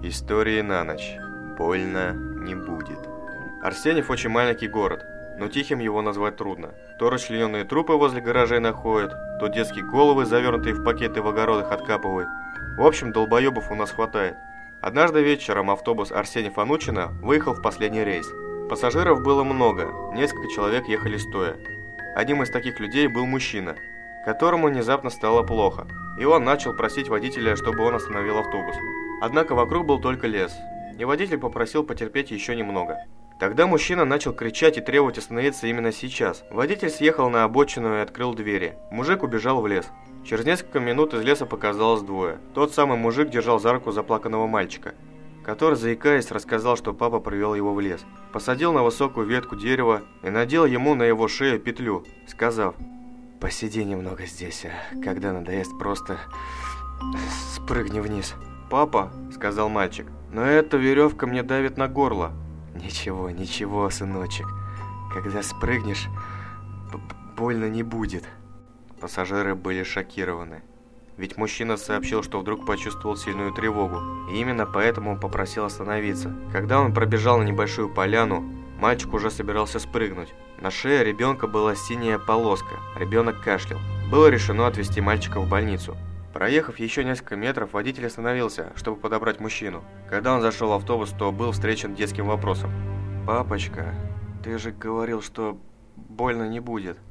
Истории на ночь. Больно не будет. Арсеньев очень маленький город, но тихим его назвать трудно. То расчлененные трупы возле гаражей находят, то детские головы, завернутые в пакеты в огородах, откапывают. В общем, долбоебов у нас хватает. Однажды вечером автобус Арсеньев-Анучина выехал в последний рейс. Пассажиров было много, несколько человек ехали стоя. Одним из таких людей был мужчина, которому внезапно стало плохо, и он начал просить водителя, чтобы он остановил автобус. Однако вокруг был только лес, и водитель попросил потерпеть еще немного. Тогда мужчина начал кричать и требовать остановиться именно сейчас. Водитель съехал на обочину и открыл двери. Мужик убежал в лес. Через несколько минут из леса показалось двое. Тот самый мужик держал за руку заплаканного мальчика, который, заикаясь, рассказал, что папа привел его в лес. Посадил на высокую ветку дерева и надел ему на его шею петлю, сказав: «Посиди немного здесь, а когда надоест, просто спрыгни вниз». «Папа», — сказал мальчик, — «но эта веревка мне давит на горло». «Ничего, ничего, сыночек, когда спрыгнешь, больно не будет». Пассажиры были шокированы, ведь мужчина сообщил, что вдруг почувствовал сильную тревогу, и именно поэтому он попросил остановиться. Когда он пробежал на небольшую поляну, мальчик уже собирался спрыгнуть. На шее ребенка была синяя полоска, ребенок кашлял. Было решено отвезти мальчика в больницу. Проехав еще несколько метров, водитель остановился, чтобы подобрать мужчину. Когда он зашел в автобус, то был встречен детским вопросом. «Папочка, ты же говорил, что больно не будет».